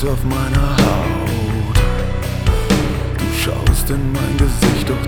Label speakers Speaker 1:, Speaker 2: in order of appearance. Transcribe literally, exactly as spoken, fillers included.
Speaker 1: auf meiner Haut. Du schaust in mein Gesicht, doch